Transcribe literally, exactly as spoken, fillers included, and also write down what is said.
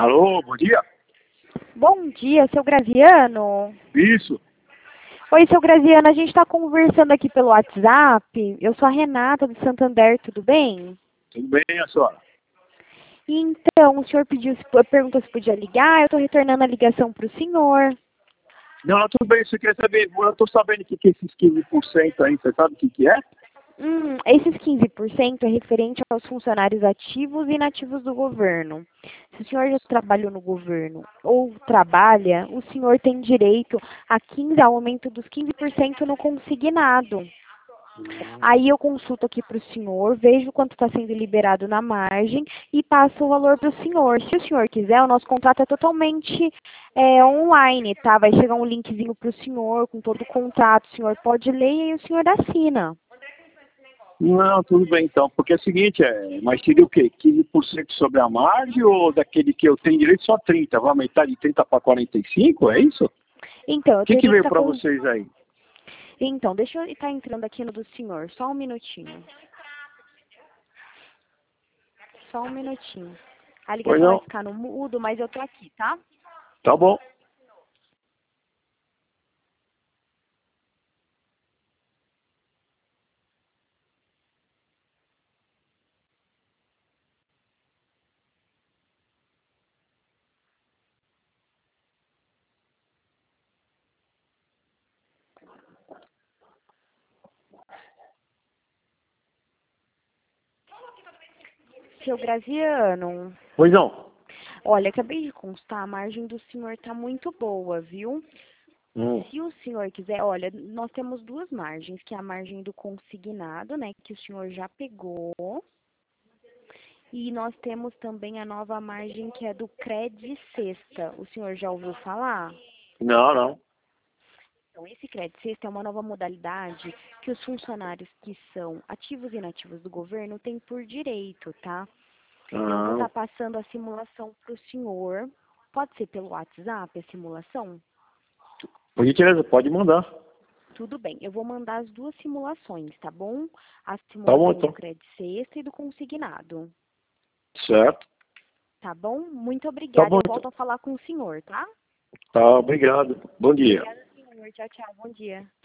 Alô, bom dia. Bom dia, seu Graziano. Isso. Oi, seu Graziano, a gente está conversando aqui pelo WhatsApp. Eu sou a Renata do Santander, tudo bem? Tudo bem, a senhora? Então, o senhor pediu, perguntou se podia ligar, eu estou retornando a ligação para o senhor. Não, não, tudo bem, você quer saber? Eu estou sabendo que, que esses quinze por cento aí, você sabe o que, que é? Hum, esses quinze por cento é referente aos funcionários ativos e inativos do governo. Se o senhor já trabalhou no governo ou trabalha, o senhor tem direito a quinze, ao aumento dos quinze por cento no consignado. Aí eu consulto aqui para o senhor, vejo quanto está sendo liberado na margem e passo o valor para o senhor. Se o senhor quiser, o nosso contrato é totalmente é, online, tá? Vai chegar um linkzinho para o senhor com todo o contrato. O senhor pode ler e aí o senhor assina. Não, tudo bem então, porque é o seguinte, é, mas seria o quê? quinze por cento sobre a margem ou daquele que eu tenho direito só trinta? Vai aumentar de trinta para quarenta e cinco, é isso? Então, eu O que, que teria veio que estar para com... vocês aí? Então, deixa eu estar entrando aqui no do senhor, só um minutinho. Só um minutinho. A Pois ligação vai não? ficar no mudo, mas eu tô aqui, tá? Tá bom. Seu Graziano, Pois não? olha, acabei de constar, a margem do senhor tá muito boa, viu? Hum. Se o senhor quiser, olha, nós temos duas margens, que é a margem do consignado, né, que o senhor já pegou, e nós temos também a nova margem que é do Cred Sexta. O senhor já ouviu falar? Não, não. Então, esse Cred Sexta é uma nova modalidade que os funcionários que são ativos e inativos do governo têm por direito, tá? Eu vou Ah, estar passando a simulação para o senhor. Pode ser pelo WhatsApp a simulação? por gentileza, pode mandar. Tudo bem, eu vou mandar as duas simulações, tá bom? A Tá bom simulação do então. Cred Sexta e do consignado. Certo. Tá bom? Muito Tá obrigada. bom Eu então. volto a falar com o senhor, tá? Tá, obrigado. Bom dia. Obrigada, senhor. Tchau, tchau. Bom dia.